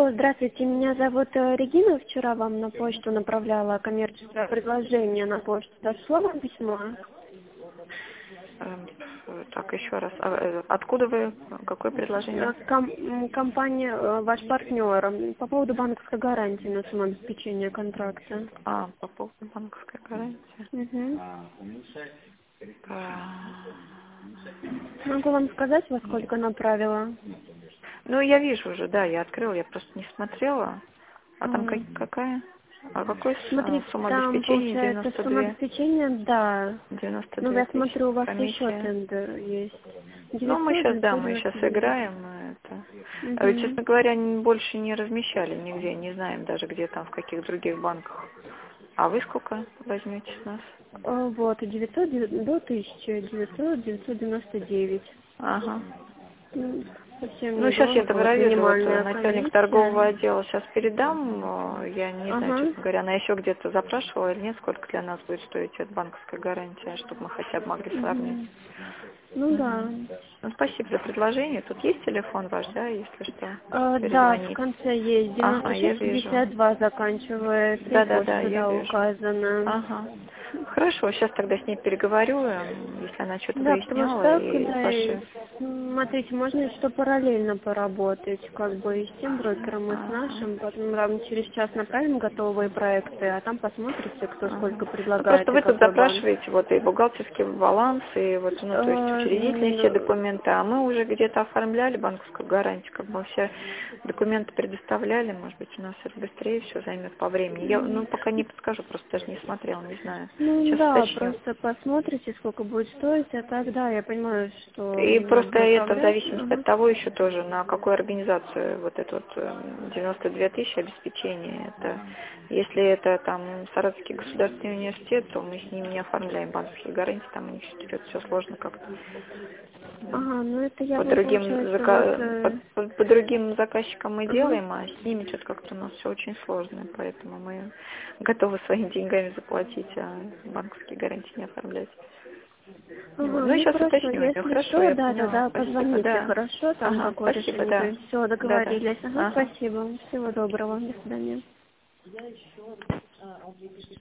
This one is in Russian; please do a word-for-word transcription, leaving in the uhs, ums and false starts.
Алло, здравствуйте, меня зовут э, Регина. Вчера вам на почту направляла коммерческое предложение на почту. Дошло вам письмо? Эм, Так, еще раз. А, э, Откуда вы? Какое предложение? Э, ком- м, компания, э, ваш партнер, м, по поводу банковской гарантии на самообеспечение контракта. А, по поводу банковской гарантии. Угу. А, Могу вам сказать, во сколько направила? Ну, я вижу уже, да, я открыла, я просто не смотрела. А там как, М. какая? А какой с- а, Смотрите, сумма там обеспечения? получается девяносто две самообеспечение, да. девяносто Ну, две я тысячи смотрю, у вас еще комиссия. тендер есть. Ну, мы девятьсот, сейчас, да, девятьсот мы сейчас девяносто девять. играем. мы Это. А, Угу. честно говоря, н- больше не размещали нигде, не знаем даже, где там, в каких других банках. А вы сколько возьмете с нас? Э, Вот, девятьсот девя- до тысячи девятьсот, девятьсот девяносто девять. Ага. М, Совсем Ну, сейчас я недорого, вот доброведу, вот э, минимальная начальник торгового комиссия. отдела сейчас передам. э, Я не знаю, Ага. честно говоря, она еще где-то запрашивала или нет, сколько для нас будет стоить эта банковская гарантия, чтобы мы хотя бы могли сравнить. Мгм. Ну Мгм. да. Ну, спасибо за предложение. Тут есть телефон ваш, да, если что, Э, да, в перезвонить. конце есть Ага, девяносто я шесть вижу. пятьдесят два заканчивается, и Да-да-да, почта, я да, вижу. указана. Ага. Хорошо, сейчас тогда с ней переговорю, эм, если она что-то Да, потому что выясняла, так, и да, и, ваши... смотрите, можно что параллельно поработать, как бы и с тем брокером, и с Ага. нашим, потом равно через час направим готовые проекты, а там посмотрите, кто Ага. сколько Ну, просто предлагает и вы тут какой банк. запрашиваете вот и бухгалтерский баланс, и вот, ну, то есть Э, учредительные все н- документы, а мы уже где-то оформляли банковскую гарантию, как бы все документы предоставляли, может быть, у нас это быстрее все займет по времени. Я, ну, пока не подскажу, просто даже не смотрела, не знаю. Ну Сейчас да, уточню. просто посмотрите, сколько будет стоить, а тогда я понимаю, что И просто нужно это в направлять. зависимости от Ага. того еще тоже, на какую организацию вот это вот эм, девяносто две тысячи обеспечения. Это, если это там Саратовский государственный университет, то мы с ними не оформляем банковские гарантии, там у них идет все сложно как-то. Ага, ну это я По вам, другим, получается, вот... зака- по, э, по- по другим заказчикам мы Ага. делаем, а с ними что-то как-то у нас все очень сложно, поэтому мы готовы своими деньгами заплатить, а банковские гарантии не оформлять. Вот. Ага, Ну, ну сейчас хорошо, уточню. Ну, если хорошо, что, я да, поняла. тогда Спасибо, позвоните, да. хорошо, там Ага, какое спасибо, решение да. принято. Все, Да, да. договорились. Ага, Ага. спасибо. Всего доброго. До свидания.